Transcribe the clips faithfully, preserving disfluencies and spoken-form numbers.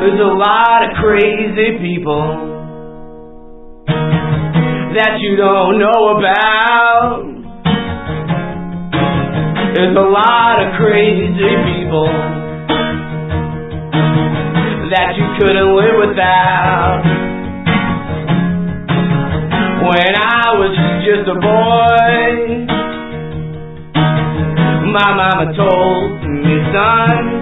There's a lot of crazy people that you don't know about. There's a lot of crazy people that you couldn't live without. When I was just a boy, my mama told me, son,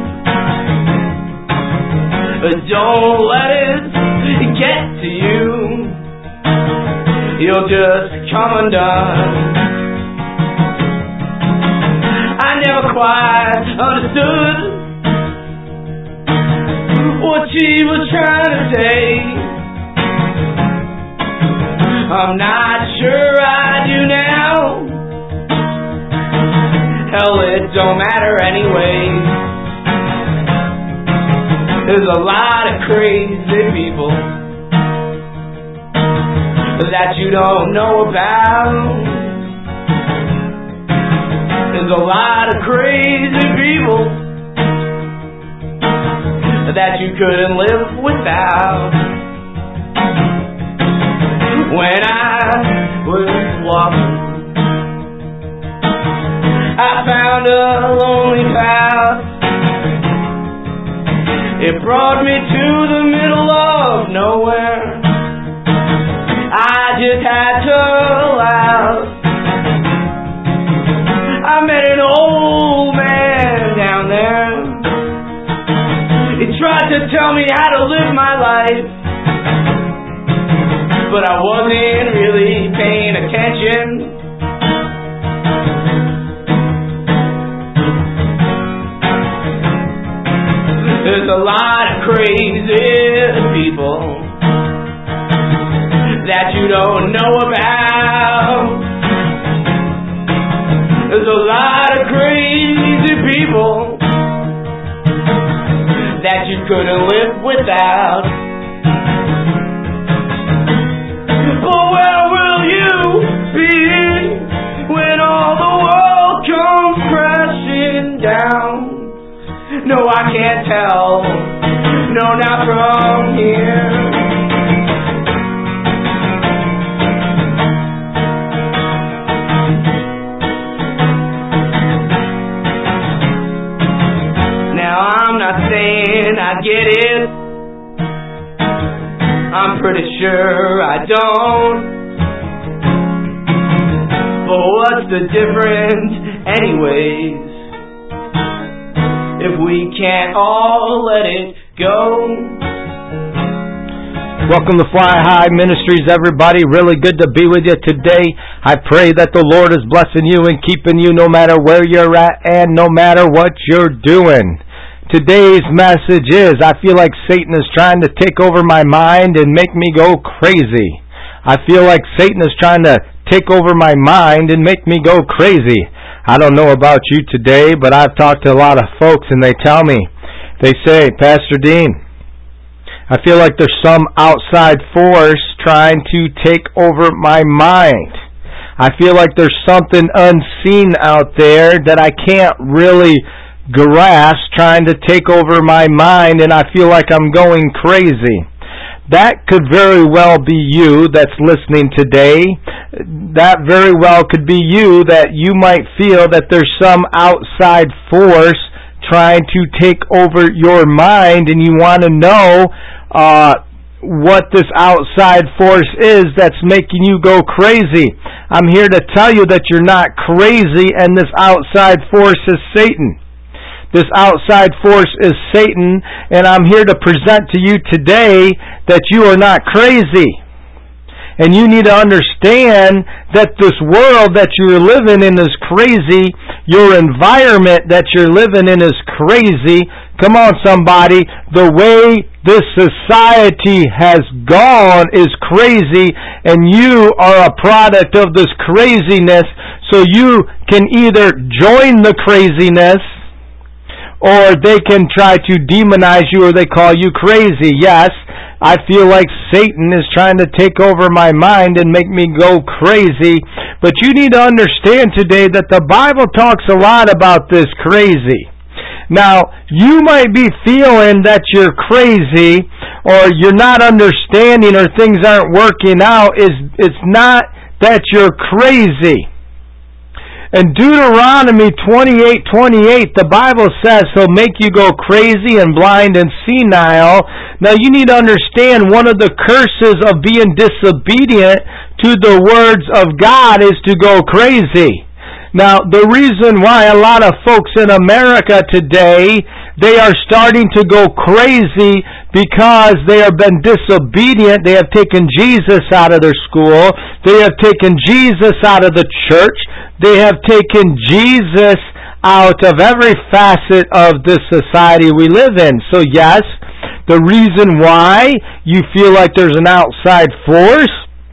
don't let it get to you, you'll just come undone. I never quite understood what she was trying to say. I'm not sure I do now. Hell, it don't matter anyway. There's a lot of crazy people that you don't know about. There's a lot of crazy people that you couldn't live without. When I was walking, I found a lonely path. It brought me to the middle of nowhere. I just had to laugh. I met an old man down there. He tried to tell me how to live my life, but I wasn't really paying attention. There's a lot of crazy people that you don't know about. There's a lot of crazy people that you couldn't live without. But where will you be when all the world comes crashing down? No, I can't tell. No, not from here. Now, I'm not saying I get it. I'm pretty sure I don't. But what's the difference anyways, if we can't all let it go? Welcome to Fly High Ministries, everybody. Really good to be with you today. I pray that the Lord is blessing you and keeping you no matter where you're at and no matter what you're doing. Today's message is, I feel like Satan is trying to take over my mind and make me go crazy. I feel like Satan is trying to take over my mind and make me go crazy. I don't know about you today, but I've talked to a lot of folks and they tell me, they say, Pastor Dean, I feel like there's some outside force trying to take over my mind. I feel like there's something unseen out there that I can't really grasp trying to take over my mind, and I feel like I'm going crazy. That could very well be you that's listening today. That very well could be you, that you might feel that there's some outside force trying to take over your mind, and you want to know uh, what this outside force is that's making you go crazy. I'm here to tell you that you're not crazy, and this outside force is Satan. This outside force is Satan, and I'm here to present to you today that you are not crazy. And you need to understand that this world that you're living in is crazy. Your environment that you're living in is crazy. Come on, somebody. The way this society has gone is crazy, and you are a product of this craziness. So you can either join the craziness, or they can try to demonize you, or they call you crazy. Yes, I feel like Satan is trying to take over my mind and make me go crazy. But you need to understand today that the Bible talks a lot about this crazy. Now, you might be feeling that you're crazy or you're not understanding or things aren't working out. It's, it's not that you're crazy. In Deuteronomy twenty-eight twenty-eight, the Bible says he'll make you go crazy and blind and senile. Now you need to understand one of the curses of being disobedient to the words of God is to go crazy. Now the reason why a lot of folks in America today, they are starting to go crazy because they have been disobedient. They have taken Jesus out of their school. They have taken Jesus out of the church. They have taken Jesus out of every facet of this society we live in. So yes, the reason why you feel like there's an outside force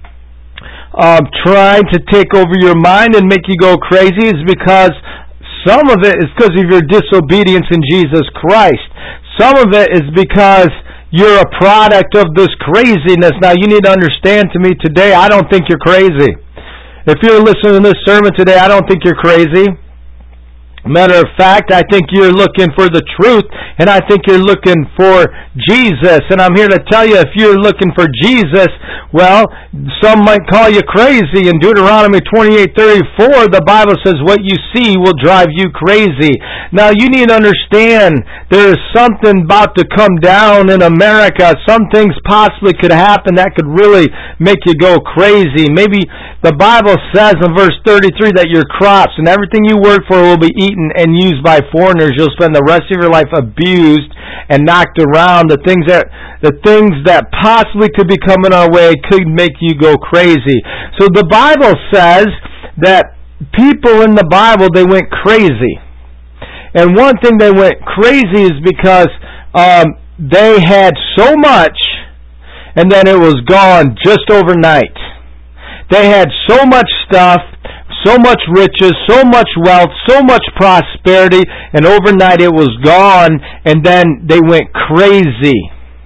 um, trying to take over your mind and make you go crazy is because some of it is because of your disobedience in Jesus Christ. Some of it is because you're a product of this craziness. Now you need to understand to me today, I don't think you're crazy. If you're listening to this sermon today, I don't think you're crazy. Matter of fact, I think you're looking for the truth, and I think you're looking for Jesus. And I'm here to tell you, if you're looking for Jesus, well, some might call you crazy. In Deuteronomy twenty-eight thirty-four, the Bible says, what you see will drive you crazy. Now, you need to understand, there is something about to come down in America. Some things possibly could happen that could really make you go crazy. Maybe the Bible says in verse thirty-three that your crops and everything you work for will be eaten and used by foreigners. You'll spend the rest of your life abused and knocked around. The things that the things that possibly could be coming our way could make you go crazy. So the Bible says that people in the Bible, they went crazy. And one thing they went crazy is because um, they had so much and then it was gone just overnight. They had so much stuff, so much riches, so much wealth, so much prosperity, and overnight it was gone, and then they went crazy.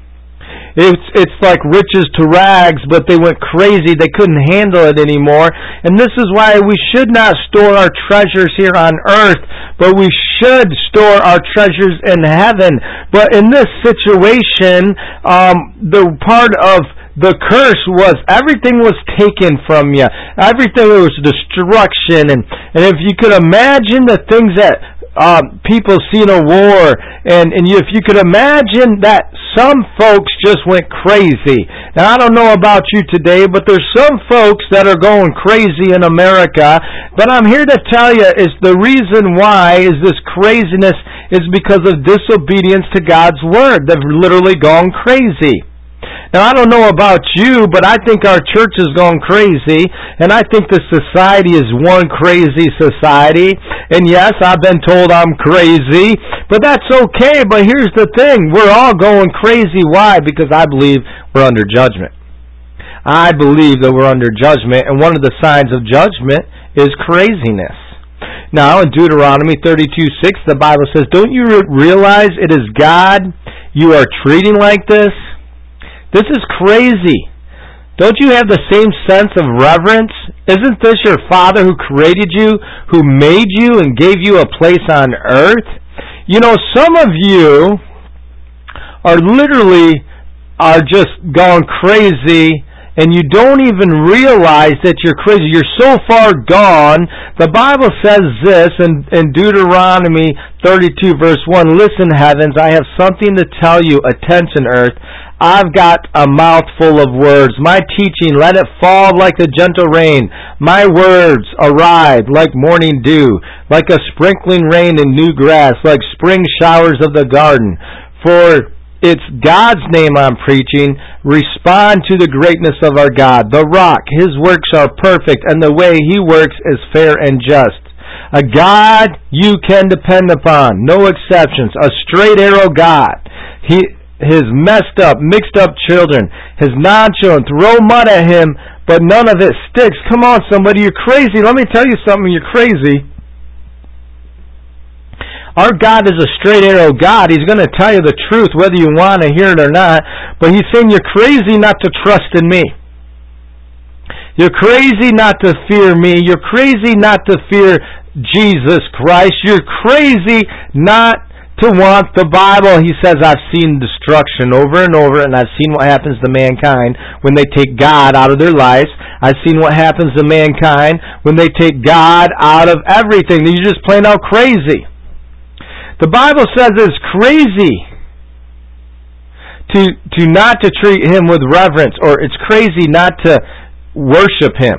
It's it's like riches to rags, but they went crazy. They couldn't handle it anymore. And this is why we should not store our treasures here on earth, but we should store our treasures in heaven. But in this situation, um, the part of the curse was everything was taken from you. Everything was destruction. And, and if you could imagine the things that um, people see in a war, and, and you, if you could imagine that some folks just went crazy. Now, I don't know about you today, but there's some folks that are going crazy in America. But I'm here to tell you is the reason why is this craziness is because of disobedience to God's word. They've literally gone crazy. Now, I don't know about you, but I think our church has gone crazy, and I think the society is one crazy society. And yes, I've been told I'm crazy, but that's okay. But here's the thing. We're all going crazy. Why? Because I believe we're under judgment. I believe that we're under judgment, and one of the signs of judgment is craziness. Now, in Deuteronomy thirty-two six, the Bible says, don't you realize it is God you are treating like this? This is crazy. Don't you have the same sense of reverence? Isn't this your Father who created you, who made you and gave you a place on earth? You know, some of you are literally are just gone crazy, and you don't even realize that you're crazy. You're so far gone. The Bible says this in, in Deuteronomy thirty-two verse one, listen, heavens, I have something to tell you. Attention, earth. I've got a mouth full of words. My teaching, let it fall like the gentle rain. My words arrive like morning dew, like a sprinkling rain in new grass, like spring showers of the garden. For it's God's name I'm preaching. Respond to the greatness of our God, the rock. His works are perfect, and the way He works is fair and just. A God you can depend upon, no exceptions. A straight arrow God. He... His messed up, mixed up children, his non-children, throw mud at him, but none of it sticks. Come on, somebody, you're crazy. Let me tell you something, you're crazy. Our God is a straight arrow God. He's going to tell you the truth, whether you want to hear it or not. But He's saying you're crazy not to trust in me. You're crazy not to fear me. You're crazy not to fear Jesus Christ. You're crazy not to want the Bible. He says, I've seen destruction over and over, and I've seen what happens to mankind when they take God out of their lives. I've seen what happens to mankind when they take God out of everything. You're just plain out crazy. The Bible says it's crazy to, to not to treat Him with reverence, or it's crazy not to worship Him.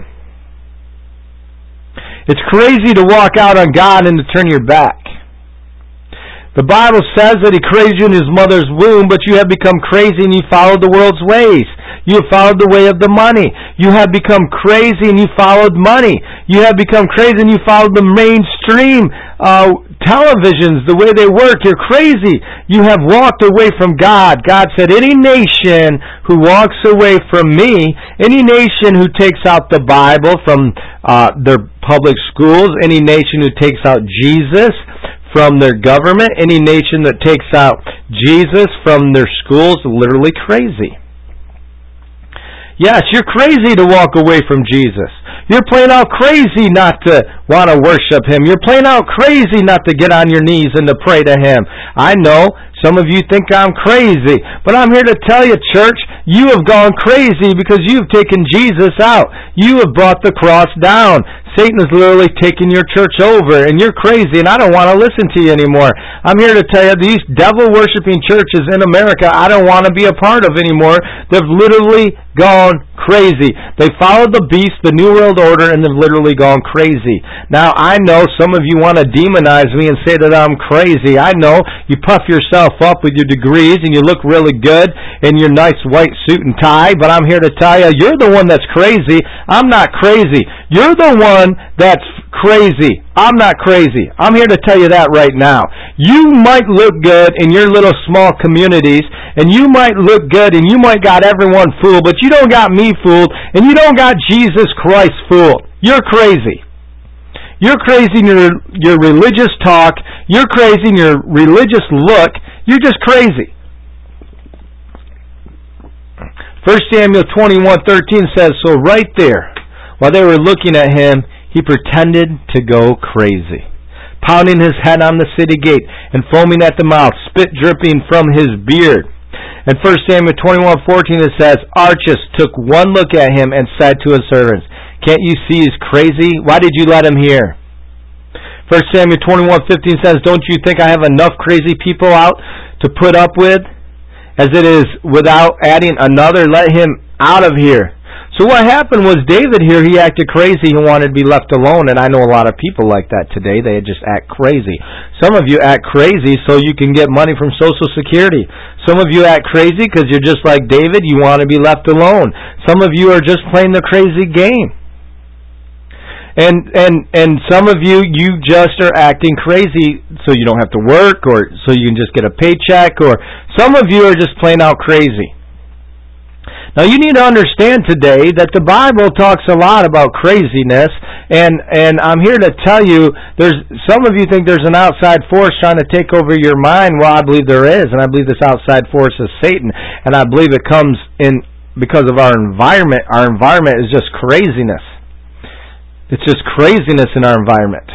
It's crazy to walk out on God and to turn your back. The Bible says that He created you in His mother's womb, but you have become crazy and you followed the world's ways. You have followed the way of the money. You have become crazy and you followed money. You have become crazy and you followed the mainstream uh, televisions, the way they work. You're crazy. You have walked away from God. God said, any nation who walks away from me, any nation who takes out the Bible from uh, their public schools, any nation who takes out Jesus from their government, any nation that takes out Jesus from their schools, literally crazy. Yes, you're crazy to walk away from Jesus. You're plain out crazy not to want to worship Him. You're plain out crazy not to get on your knees and to pray to Him. I know some of you think I'm crazy, but I'm here to tell you, church, you have gone crazy because you've taken Jesus out. You have brought the cross down. Satan is literally taking your church over, and you're crazy, and I don't want to listen to you anymore. I'm here to tell you, these devil-worshiping churches in America, I don't want to be a part of anymore. They've literally gone crazy. They followed the beast, the New World Order, and they've literally gone crazy. Now, I know some of you want to demonize me and say that I'm crazy. I know you puff yourself up with your degrees, and you look really good in your nice white suit and tie, but I'm here to tell you, you're the one that's crazy. I'm not crazy. You're the one that's crazy. I'm not crazy. I'm here to tell you that right now. You might look good in your little small communities, and you might look good, and you might got everyone fooled, but you don't got me fooled, and you don't got Jesus Christ fooled. You're crazy. You're crazy in your, your religious talk. You're crazy in your religious look. You're just crazy. First Samuel twenty-one thirteen says, so right there, while they were looking at him, he pretended to go crazy, pounding his head on the city gate and foaming at the mouth, spit dripping from his beard. In First Samuel twenty-one fourteen it says, Archas took one look at him and said to his servants, can't you see he's crazy? Why did you let him here? First Samuel twenty-one fifteen says, don't you think I have enough crazy people out to put up with? As it is without adding another, let him out of here. So what happened was David here, he acted crazy and wanted to be left alone, and I know a lot of people like that today. They just act crazy. Some of you act crazy so you can get money from Social Security. Some of you act crazy because you're just like David, you want to be left alone. Some of you are just playing the crazy game. And and and some of you, you just are acting crazy so you don't have to work, or so you can just get a paycheck, or some of you are just plain out crazy. Now you need to understand today that the Bible talks a lot about craziness, and and I'm here to tell you, there's some of you think there's an outside force trying to take over your mind. Well, I believe there is, and I believe this outside force is Satan, and I believe it comes in because of our environment. Our environment is just craziness. It's just craziness in our environment.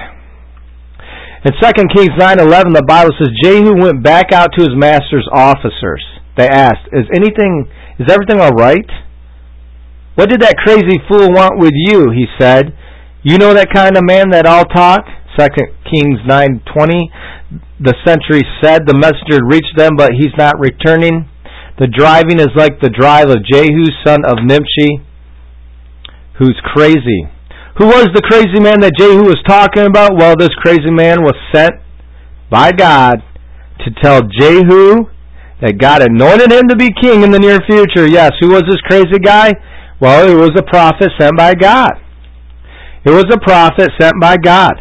In Second Kings nine eleven, the Bible says, Jehu went back out to his master's officers. They asked, Is anything, is everything all right? What did that crazy fool want with you? He said. You know that kind of man that all talk? Second Kings nine twenty. The sentry said, the messenger reached them, but he's not returning. The driving is like the drive of Jehu, son of Nimshi, who's crazy. Who was the crazy man that Jehu was talking about? Well, this crazy man was sent by God to tell Jehu that God anointed him to be king in the near future. Yes, who was this crazy guy? Well, it was a prophet sent by God. It was a prophet sent by God.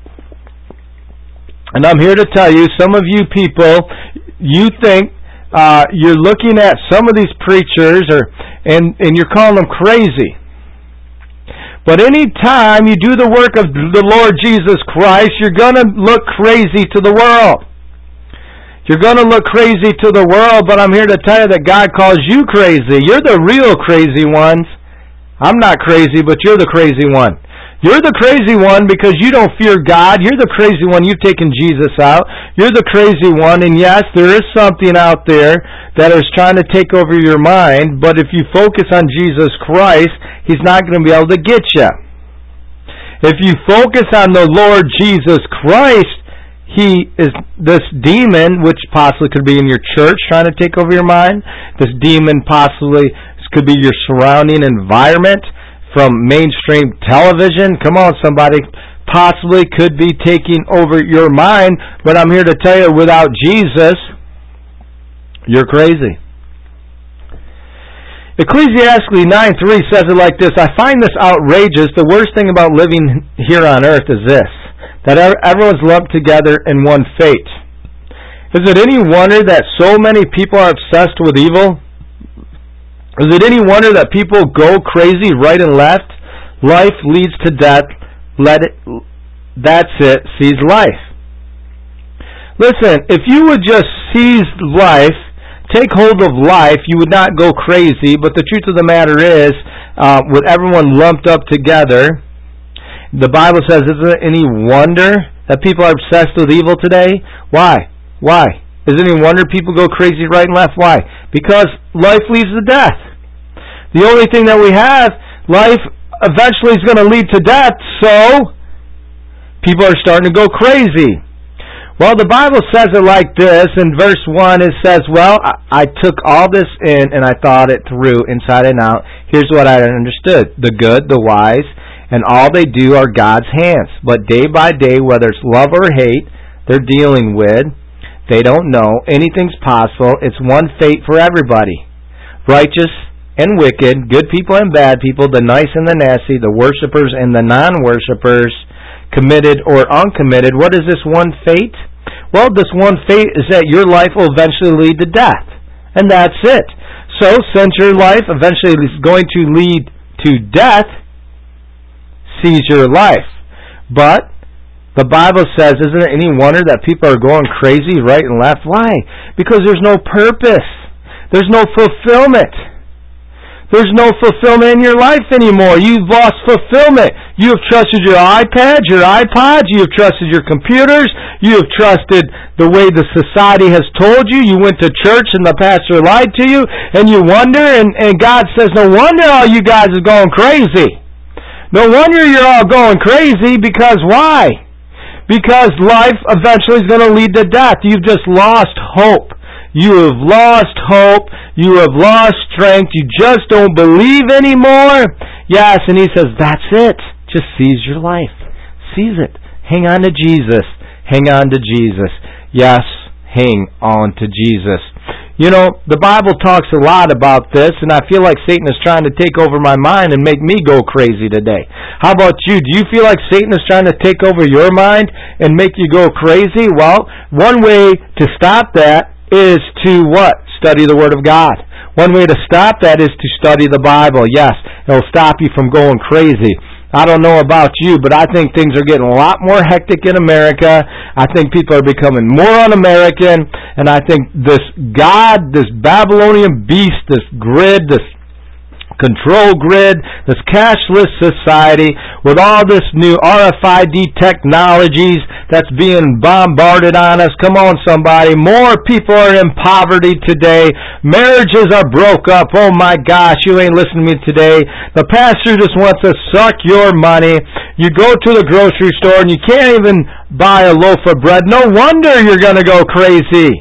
And I'm here to tell you, some of you people, you think uh, you're looking at some of these preachers, or and, and you're calling them crazy. But any time you do the work of the Lord Jesus Christ, you're going to look crazy to the world. You're going to look crazy to the world, but I'm here to tell you that God calls you crazy. You're the real crazy ones. I'm not crazy, but you're the crazy one. You're the crazy one because you don't fear God. You're the crazy one. You've taken Jesus out. You're the crazy one. And yes, there is something out there that is trying to take over your mind. But if you focus on Jesus Christ, He's not going to be able to get you. If you focus on the Lord Jesus Christ, He is this demon, which possibly could be in your church trying to take over your mind. This demon possibly could be your surrounding environment. From mainstream television, come on somebody, possibly could be taking over your mind, but I'm here to tell you, without Jesus, you're crazy. Ecclesiastes nine three says it like this: I find this outrageous. The worst thing about living here on earth is this, that everyone's lumped together in one fate. Is it any wonder that so many people are obsessed with evil? Is it any wonder that people go crazy right and left? Life leads to death. Let it. That's it. Seize life. Listen, if you would just seize life, take hold of life, you would not go crazy. But the truth of the matter is, uh, with everyone lumped up together, the Bible says, isn't it any wonder that people are obsessed with evil today? Why? Why? Is it any wonder people go crazy right and left? Why? Because life leads to death. The only thing that we have, life eventually is going to lead to death, so people are starting to go crazy. Well, the Bible says it like this. In verse one, it says, well, I, I took all this in and I thought it through inside and out. Here's what I understood. The good, the wise, and all they do are God's hands. But day by day, whether it's love or hate, they're dealing with. They don't know. Anything's possible. It's one fate for everybody. Righteous and wicked, good people and bad people, the nice and the nasty, the worshipers and the non-worshipers, committed or uncommitted. What is this one fate? Well, this one fate is that your life will eventually lead to death. And that's it. So, since your life eventually is going to lead to death, seize your life. But the Bible says, isn't it any wonder that people are going crazy right and left? Why? Because there's no purpose. There's no fulfillment. There's no fulfillment in your life anymore. You've lost fulfillment. You have trusted your iPads, your iPods. You have trusted your computers. You have trusted the way the society has told you. You went to church and the pastor lied to you. And you wonder, and, and God says, no wonder all you guys are going crazy. No wonder you're all going crazy, because why? Because life eventually is going to lead to death. You've just lost hope. You have lost hope. You have lost strength. You just don't believe anymore. Yes, and He says, that's it. Just seize your life. Seize it. Hang on to Jesus. Hang on to Jesus. Yes, hang on to Jesus. You know, the Bible talks a lot about this, and I feel like Satan is trying to take over my mind and make me go crazy today. How about you? Do you feel like Satan is trying to take over your mind and make you go crazy? Well, one way to stop that is to what? Study the Word of God. One way to stop that is to study the Bible. Yes, it'll stop you from going crazy. I don't know about you, but I think things are getting a lot more hectic in America. I think people are becoming more un-American, and I think this God, this Babylonian beast, this grid, this control grid, this cashless society with all this new R F I D technologies that's being bombarded on us. Come on, somebody. More people are in poverty today. Marriages are broke up. Oh my gosh, you ain't listening to me today. The pastor just wants to suck your money. You go to the grocery store and you can't even buy a loaf of bread. No wonder you're going to go crazy.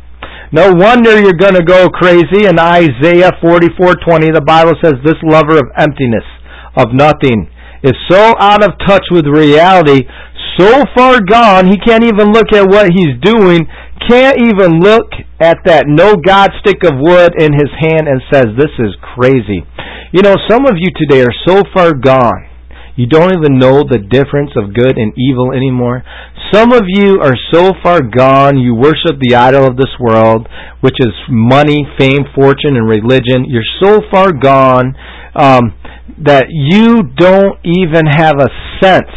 No wonder you're going to go crazy. In Isaiah forty-four twenty, the Bible says, this lover of emptiness, of nothing, is so out of touch with reality, so far gone, he can't even look at what he's doing, can't even look at that no God stick of wood in his hand and says, this is crazy. You know, some of you today are so far gone, you don't even know the difference of good and evil anymore. Some of you are so far gone, you worship the idol of this world, which is money, fame, fortune, and religion. You're so far gone um, that you don't even have a sense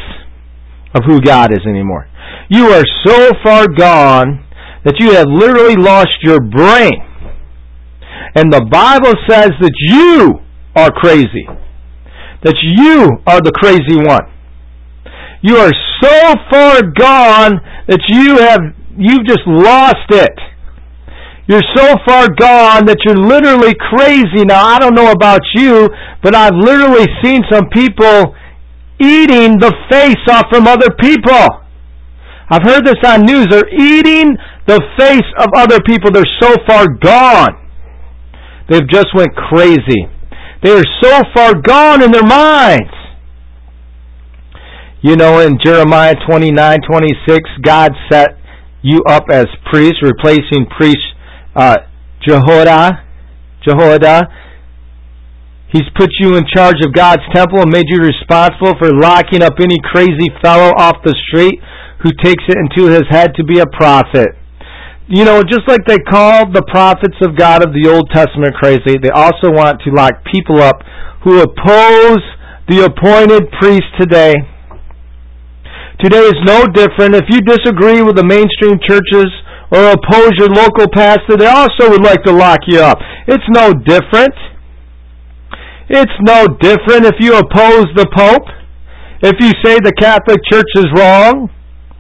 of who God is anymore. You are so far gone that you have literally lost your brain. And the Bible says that you are crazy. That you are the crazy one. You are so far gone that you have you've just lost it. You're so far gone that you're literally crazy. Now, I don't know about you, but I've literally seen some people eating the face off from other people. I've heard this on news. They're eating the face of other people. They're so far gone. They've just went crazy. They are so far gone in their minds. You know, in Jeremiah twenty-nine twenty-six, God set you up as priests, replacing priest uh, Jehoiada. Jehoiada. He's put you in charge of God's temple and made you responsible for locking up any crazy fellow off the street who takes it into his head to be a prophet. You know, just like they called the prophets of God of the Old Testament crazy, they also want to lock people up who oppose the appointed priest today. Today is no different. If you disagree with the mainstream churches or oppose your local pastor, they also would like to lock you up. It's no different. It's no different if you oppose the Pope, if you say the Catholic Church is wrong.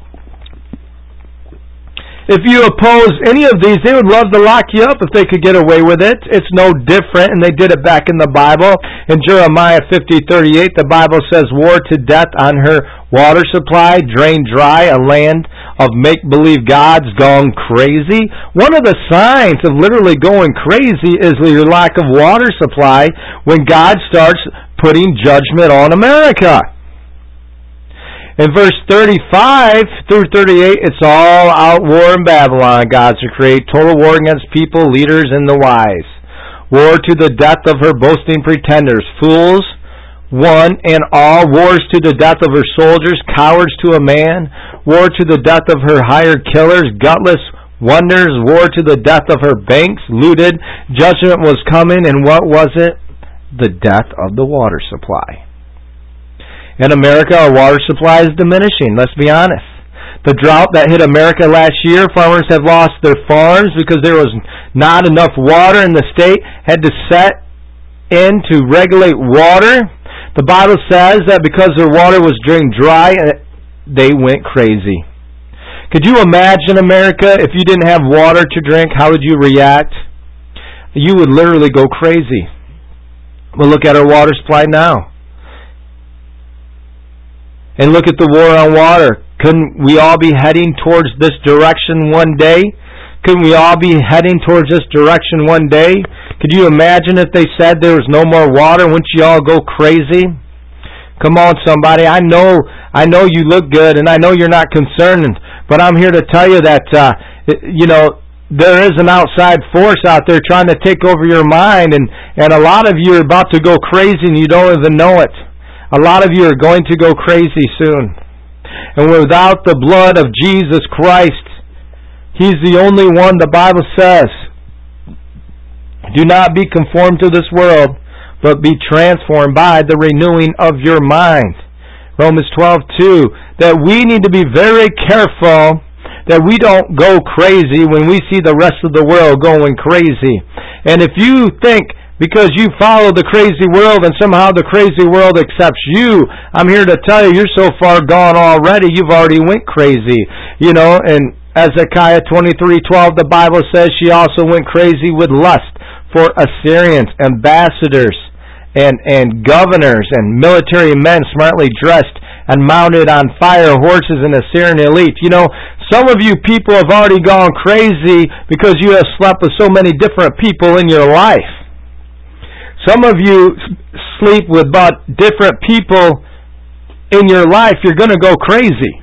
If you oppose any of these, they would love to lock you up if they could get away with it. It's no different, and they did it back in the Bible. In Jeremiah fifty thirty-eight, the Bible says, "War to death on her water supply, drained dry, a land of make-believe gods gone crazy." One of the signs of literally going crazy is your lack of water supply when God starts putting judgment on America. In verse thirty-five through thirty-eight, it's all out war in Babylon. God's to create total war against people, leaders, and the wise. War to the death of her boasting pretenders. Fools, one and all. Wars to the death of her soldiers. Cowards to a man. War to the death of her hired killers. Gutless wonders. War to the death of her banks. Looted. Judgment was coming, and what was it? The death of the water supply. In America, our water supply is diminishing, let's be honest. The drought that hit America last year, farmers have lost their farms because there was not enough water, and the state had to set in to regulate water. The Bible says that because their water was drained dry, they went crazy. Could you imagine, America, if you didn't have water to drink, how would you react? You would literally go crazy. Well, look at our water supply now. And look at the war on water. Couldn't we all be heading towards this direction one day? Couldn't we all be heading towards this direction one day? Could you imagine if they said there was no more water? Wouldn't you all go crazy? Come on, somebody. I know I know you look good, and I know you're not concerned, but I'm here to tell you that, uh, you know, there is an outside force out there trying to take over your mind, and, and a lot of you are about to go crazy, and you don't even know it. A lot of you are going to go crazy soon. And without the blood of Jesus Christ, He's the only one, the Bible says, do not be conformed to this world, but be transformed by the renewing of your mind. Romans twelve two, that we need to be very careful that we don't go crazy when we see the rest of the world going crazy. And if you think because you follow the crazy world and somehow the crazy world accepts you, I'm here to tell you, you're so far gone already, you've already went crazy. You know, and Ezekiel twenty-three twelve, the Bible says she also went crazy with lust for Assyrians, ambassadors, and, and governors, and military men smartly dressed and mounted on fire horses and Assyrian elite. You know, some of you people have already gone crazy because you have slept with so many different people in your life. Some of you sleep with about different people in your life. You're going to go crazy.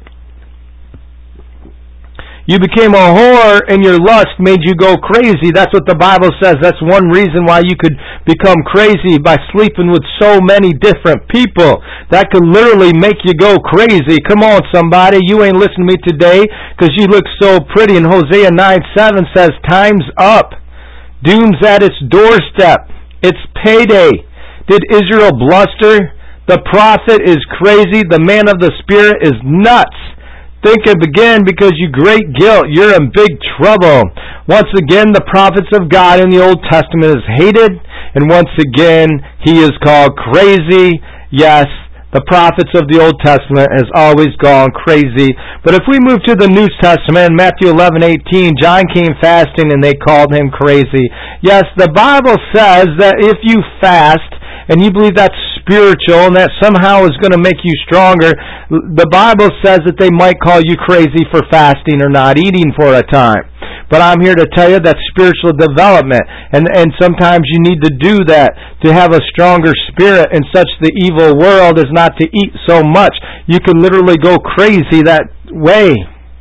You became a whore and your lust made you go crazy. That's what the Bible says. That's one reason why you could become crazy, by sleeping with so many different people. That could literally make you go crazy. Come on, somebody. You ain't listening to me today because you look so pretty. And Hosea nine seven says, time's up. Doom's at its doorstep. It's payday. Did Israel bluster? The prophet is crazy. The man of the Spirit is nuts. Think of again, because you great guilt, you're in big trouble. Once again, the prophets of God in the Old Testament is hated, and once again, he is called crazy. Yes, the prophets of the Old Testament has always gone crazy. But if we move to the New Testament, in Matthew eleven eighteen, John came fasting and they called him crazy. Yes, the Bible says that if you fast and you believe that's spiritual and that somehow is going to make you stronger, the Bible says that they might call you crazy for fasting or not eating for a time. But I'm here to tell you that's spiritual development. And and sometimes you need to do that to have a stronger spirit, and such the evil world is not to eat so much. You can literally go crazy that way.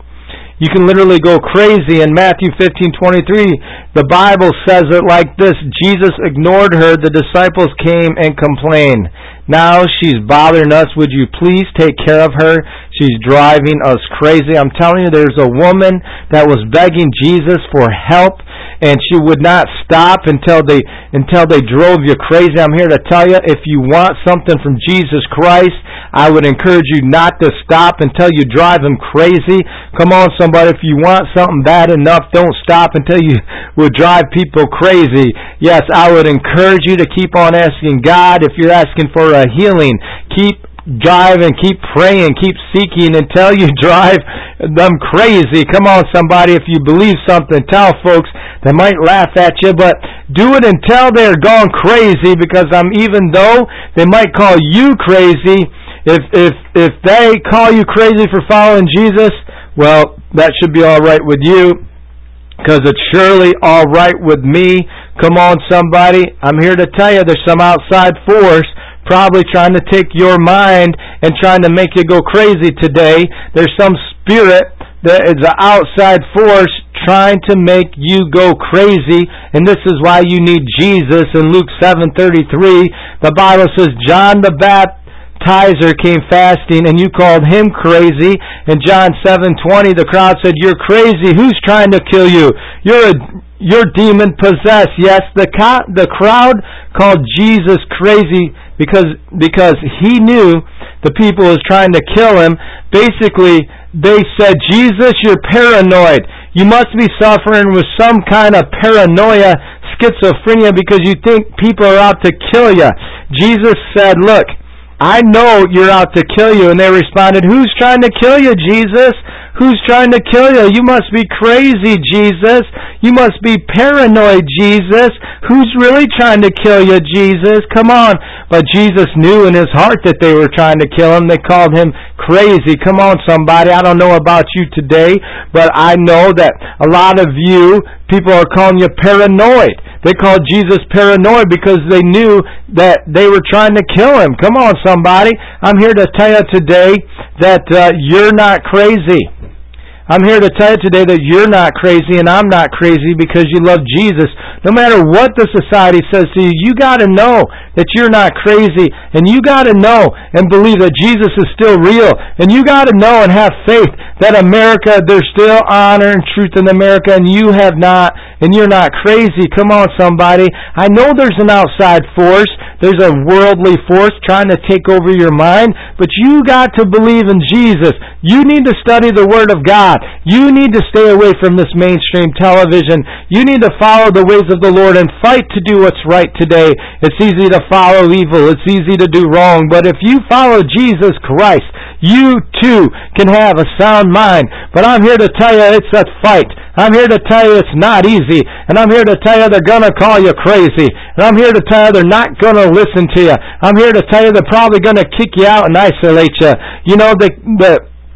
You can literally go crazy. In Matthew fifteen twenty-three, the Bible says it like this: Jesus ignored her. The disciples came and complained. Now she's bothering us. Would you please take care of her? She's driving us crazy. I'm telling you, there's a woman that was begging Jesus for help, and she would not stop until they until they drove you crazy. I'm here to tell you, if you want something from Jesus Christ, I would encourage you not to stop until you drive him crazy. Come on, somebody. If you want something bad enough, don't stop until you will drive people crazy. Yes, I would encourage you to keep on asking God. If you're asking for a healing, keep driving, keep praying, keep seeking until you drive them crazy. Come on, somebody. If you believe something, tell folks. They might laugh at you, but do it until they're gone crazy, because um, even though they might call you crazy, if if if they call you crazy for following Jesus, well, that should be all right with you, because it's surely all right with me. Come on, somebody. I'm here to tell you there's some outside force probably trying to take your mind and trying to make you go crazy today. There's some spirit that is an outside force trying to make you go crazy, and this is why you need Jesus. In Luke seven thirty-three, the Bible says, John the Baptizer came fasting, and you called him crazy. In John seven twenty, the crowd said, you're crazy. Who's trying to kill you? You're a You're demon possessed. Yes, the co- the crowd called Jesus crazy because because he knew the people was trying to kill him. Basically, they said, Jesus, you're paranoid. You must be suffering with some kind of paranoia, schizophrenia, because you think people are out to kill you. Jesus said, look, I know you're out to kill you. And they responded, who's trying to kill you, Jesus? Who's trying to kill you? You must be crazy, Jesus. You must be paranoid, Jesus. Who's really trying to kill you, Jesus? Come on. But Jesus knew in his heart that they were trying to kill him. They called him crazy. Come on, somebody. I don't know about you today, but I know that a lot of you, people are calling you paranoid. They called Jesus paranoid because they knew that they were trying to kill him. Come on, somebody. I'm here to tell you today that uh, you're not crazy. I'm here to tell you today that you're not crazy and I'm not crazy because you love Jesus. No matter what the society says to you, you got to know that you're not crazy, and you got to know and believe that Jesus is still real, and you got to know and have faith that America, there's still honor and truth in America, and you have not, and you're not crazy. Come on, somebody. I know there's an outside force. There's a worldly force trying to take over your mind, but you got to believe in Jesus. You need to study the Word of God. You need to stay away from this mainstream television. You need to follow the ways of the Lord and fight to do what's right today. It's easy to follow evil. It's easy to do wrong. But if you follow Jesus Christ, you too can have a sound mind. But I'm here to tell you it's a fight. I'm here to tell you it's not easy. And I'm here to tell you they're going to call you crazy. And I'm here to tell you they're not going to listen to you. I'm here to tell you they're probably going to kick you out and isolate you. You know, the the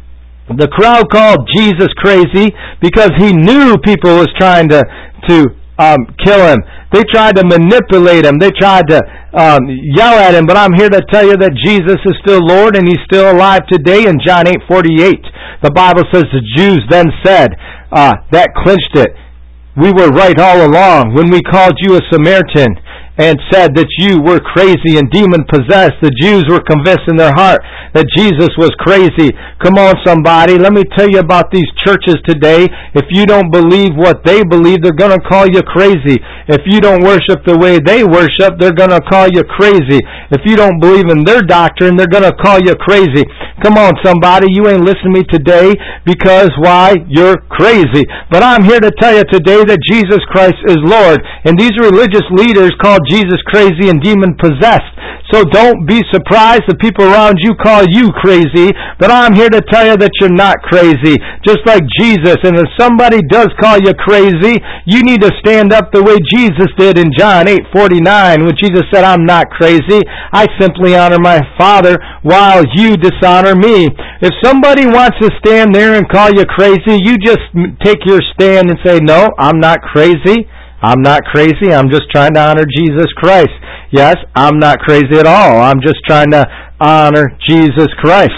the crowd called Jesus crazy because he knew people was trying to to um, kill him. They tried to manipulate him. They tried to um, yell at him. But I'm here to tell you that Jesus is still Lord and he's still alive today. In John eight forty-eight, the Bible says the Jews then said, uh, that clinched it. We were right all along when we called you a Samaritan and said that you were crazy and demon-possessed. The Jews were convinced in their heart that Jesus was crazy. Come on, somebody. Let me tell you about these churches today. If you don't believe what they believe, they're going to call you crazy. If you don't worship the way they worship, they're going to call you crazy. If you don't believe in their doctrine, they're going to call you crazy. Come on, somebody. You ain't listening to me today because, why? You're crazy. But I'm here to tell you today that Jesus Christ is Lord. And these religious leaders called called Jesus crazy and demon-possessed. So don't be surprised if people around you call you crazy, but I'm here to tell you that you're not crazy, just like Jesus. And if somebody does call you crazy, you need to stand up the way Jesus did in John eight forty-nine, when Jesus said, I'm not crazy. I simply honor my Father while you dishonor me. If somebody wants to stand there and call you crazy, you just take your stand and say, no, I'm not crazy. I'm not crazy. I'm just trying to honor Jesus Christ. Yes, I'm not crazy at all. I'm just trying to honor Jesus Christ.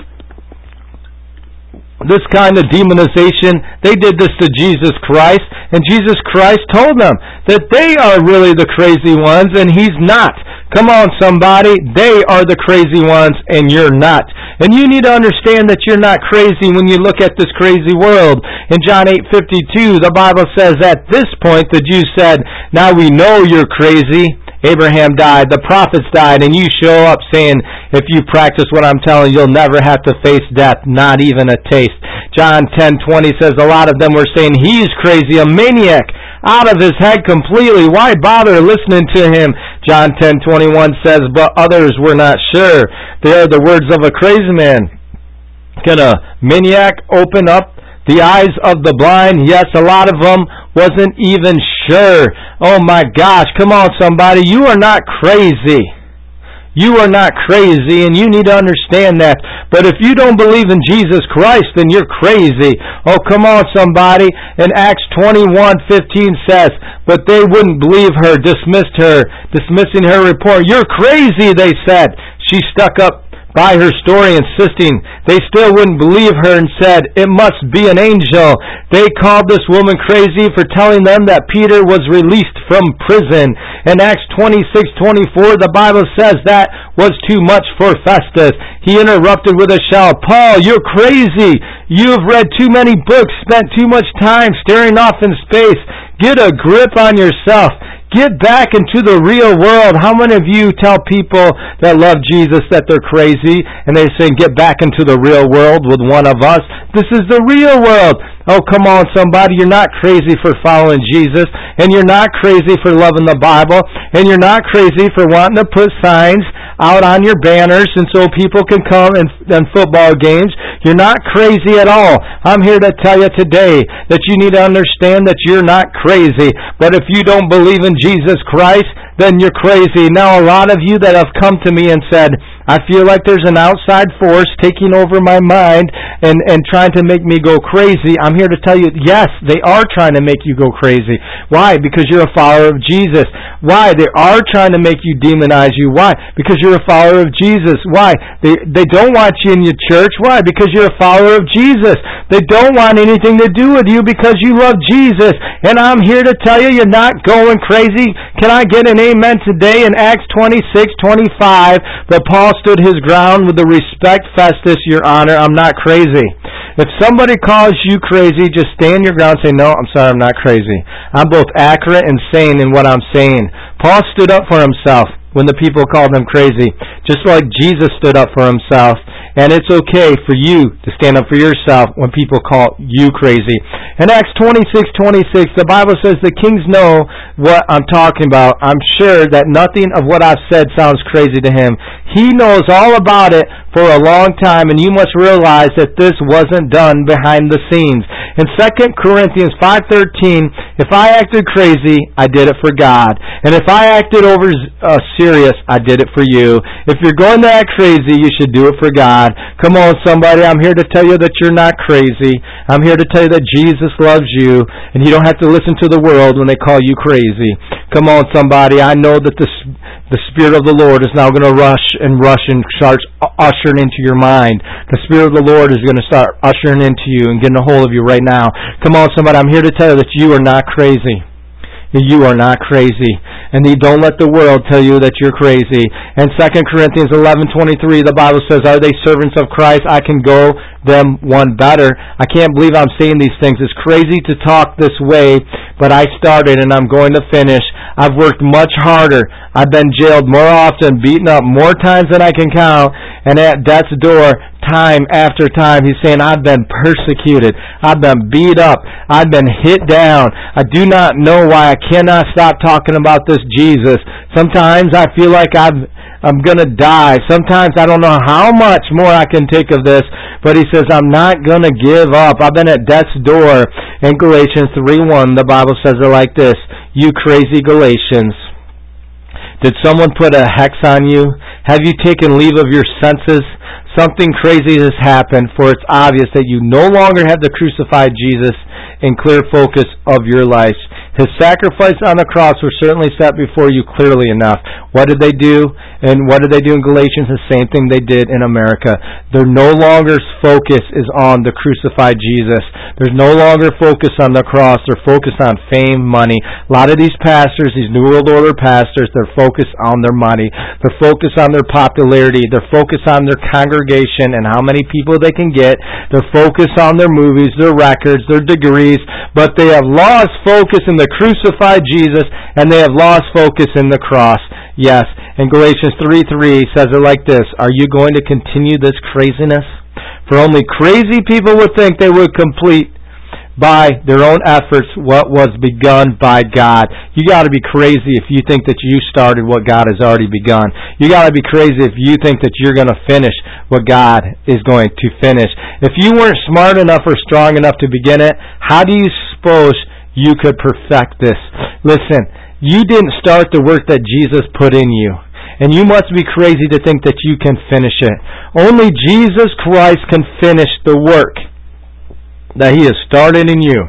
This kind of demonization, they did this to Jesus Christ, and Jesus Christ told them that they are really the crazy ones, and He's not. Come on, somebody. They are the crazy ones, and you're not. And you need to understand that you're not crazy when you look at this crazy world. In John eight fifty-two, the Bible says, at this point, the Jews said, now we know you're crazy. Abraham died, the prophets died, and you show up saying, if you practice what I'm telling you, you'll never have to face death, not even a taste. John ten twenty says a lot of them were saying, he's crazy, a maniac, out of his head completely. Why bother listening to him? John ten twenty-one says, but others were not sure. They are the words of a crazy man. Can a maniac open up the eyes of the blind? Yes, a lot of them wasn't even sure. Oh my gosh, come on somebody, you are not crazy. You are not crazy, and you need to understand that. But if you don't believe in Jesus Christ, then you're crazy. Oh, come on somebody. And Acts twenty-one fifteen says, but they wouldn't believe her, dismissed her, dismissing her report. You're crazy, they said. She stuck up by her story, insisting. They still wouldn't believe her and said, it must be an angel. They called this woman crazy for telling them that Peter was released from prison. In Acts twenty-six twenty-four, the Bible says that was too much for Festus. He interrupted with a shout, Paul, you're crazy. You've read too many books, spent too much time staring off in space. Get a grip on yourself. Get back into the real world. How many of you tell people that love Jesus that they're crazy, and they say, get back into the real world with one of us? This is the real world. Oh, come on, somebody. You're not crazy for following Jesus, and you're not crazy for loving the Bible, and you're not crazy for wanting to put signs out on your banners and so people can come and, and football games. You're not crazy at all. I'm here to tell you today that you need to understand that you're not crazy. But if you don't believe in Jesus Christ, then you're crazy. Now, a lot of you that have come to me and said, I feel like there's an outside force taking over my mind and, and trying to make me go crazy. I'm here to tell you, yes, they are trying to make you go crazy. Why? Because you're a follower of Jesus. Why? They are trying to make you demonize you. Why? Because you're a follower of Jesus. Why? They, they don't want you in your church. Why? Because you're a follower of Jesus. They don't want anything to do with you because you love Jesus. And I'm here to tell you, you're not going crazy. Can I get an amen today? In Acts twenty-six twenty-five, but Paul stood his ground with the respect, Festus, your honor, I'm not crazy. If somebody calls you crazy, just stand your ground and say, no, I'm sorry, I'm not crazy. I'm both accurate and sane in what I'm saying. Paul stood up for himself when the people called him crazy, just like Jesus stood up for himself. And it's okay for you to stand up for yourself when people call you crazy. In Acts twenty-six twenty-six, the Bible says the kings know what I'm talking about. I'm sure that nothing of what I've said sounds crazy to him. He knows all about it for a long time, and you must realize that this wasn't done behind the scenes. In Second Corinthians five thirteen, if I acted crazy, I did it for God. And if I acted over uh, serious, I did it for you. If you're going to act crazy, you should do it for God. Come on, somebody. I'm here to tell you that you're not crazy. I'm here to tell you that Jesus loves you, and you don't have to listen to the world when they call you crazy. Come on, somebody. I know that the, the Spirit of the Lord is now going to rush and rush and start ushering into your mind. The Spirit of the Lord is going to start ushering into you and getting a hold of you right now. Come on, somebody. I'm here to tell you that you are not crazy. You are not crazy. And you don't let the world tell you that you're crazy. And Second Corinthians eleven twenty-three, the Bible says, are they servants of Christ? I can go them one better. I can't believe I'm saying these things. It's crazy to talk this way, but I started and I'm going to finish. I've worked much harder. I've been jailed more often, beaten up more times than I can count, and at death's door, time after time, he's saying, I've been persecuted. I've been beat up. I've been hit down. I do not know why I cannot stop talking about this Jesus. Sometimes I feel like I've I'm going to die. Sometimes I don't know how much more I can take of this, but he says, I'm not going to give up. I've been at death's door. In Galatians three one, the Bible says it like this, you crazy Galatians. Did someone put a hex on you? Have you taken leave of your senses? Something crazy has happened, for it's obvious that you no longer have the crucified Jesus in clear focus of your life. His sacrifice on the cross was certainly set before you clearly enough. What did they do? And what did they do in Galatians? The same thing they did in America. Their no longer focus is on the crucified Jesus. There's no longer focus on the cross. They're focused on fame, money. A lot of these pastors, these New World Order pastors, they're focused on their money. They're focused on their popularity. They're focused on their congregation and how many people they can get. They're focused on their movies, their records, their degrees, but they have lost focus in the crucified Jesus, and they have lost focus in the cross. Yes, and Galatians three three says it like this, are you going to continue this craziness? For only crazy people would think they would complete by their own efforts what was begun by God. You got to be crazy if you think that you started what God has already begun. You got to be crazy if you think that you're going to finish what God is going to finish. If you weren't smart enough or strong enough to begin it, how do you suppose you could perfect this? Listen, you didn't start the work that Jesus put in you. And you must be crazy to think that you can finish it. Only Jesus Christ can finish the work that He has started in you.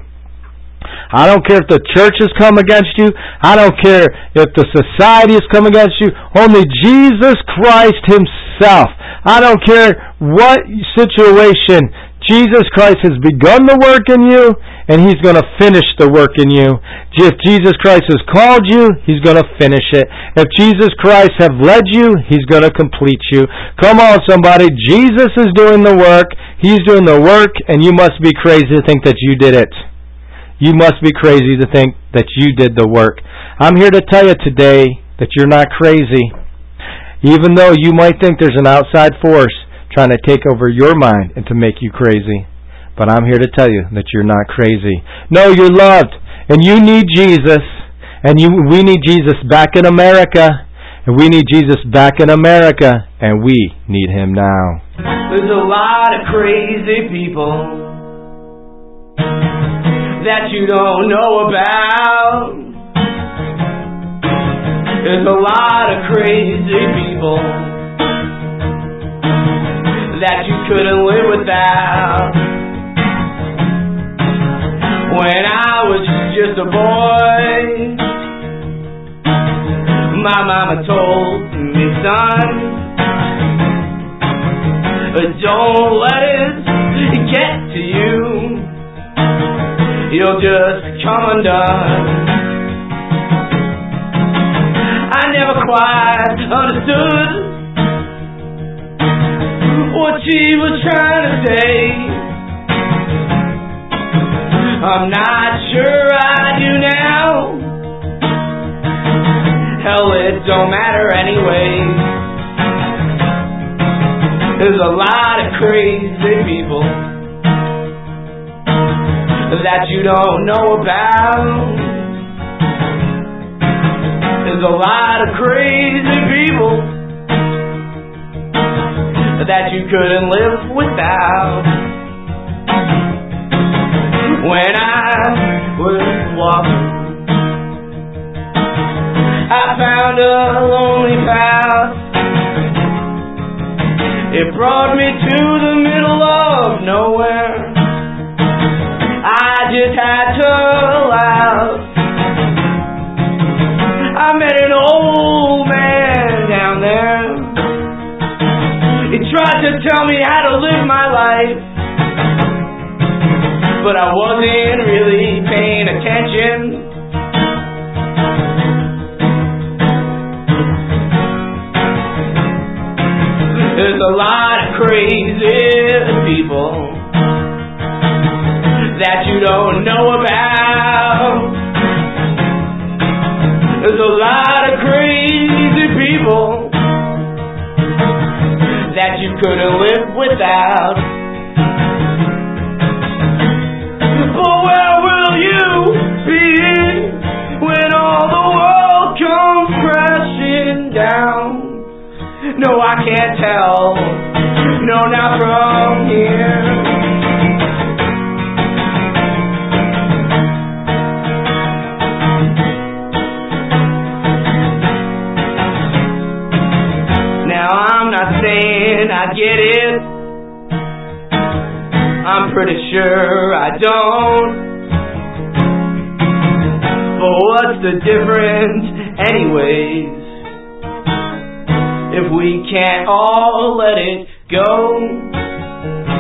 I don't care if the church has come against you. I don't care if the society has come against you. Only Jesus Christ Himself. I don't care what situation. Jesus Christ has begun the work in you, and He's going to finish the work in you. If Jesus Christ has called you, He's going to finish it. If Jesus Christ has led you, He's going to complete you. Come on, somebody. Jesus is doing the work. He's doing the work, and you must be crazy to think that you did it. You must be crazy to think that you did the work. I'm here to tell you today that you're not crazy. Even though you might think there's an outside force trying to take over your mind and to make you crazy. But I'm here to tell you that you're not crazy. No, you're loved. And you need Jesus. And you, we need Jesus back in America. And we need Jesus back in America. And we need Him now. There's a lot of crazy people that you don't know about. There's a lot of crazy people that you couldn't live without. When I was just a boy, my mama told me, son, don't let it get to you. You'll just come undone. I never quite understood what she was trying to say. I'm not sure I do now. Hell, it don't matter anyway. There's a lot of crazy people that you don't know about. There's a lot of crazy people that you couldn't live without. When I was walking, I found a lonely path. It brought me to the middle of nowhere. I just had to laugh. I met an old man down there. He tried to tell me how to live my life, but I wasn't really paying attention. There's a lot of crazy people that you don't know about. people that you couldn't live without. But where will you be when all the world comes crashing down? No, I can't tell. No, not from here. Now, I'm not saying I get it. I'm pretty sure I don't. But what's the difference anyways? If we can't all let it go.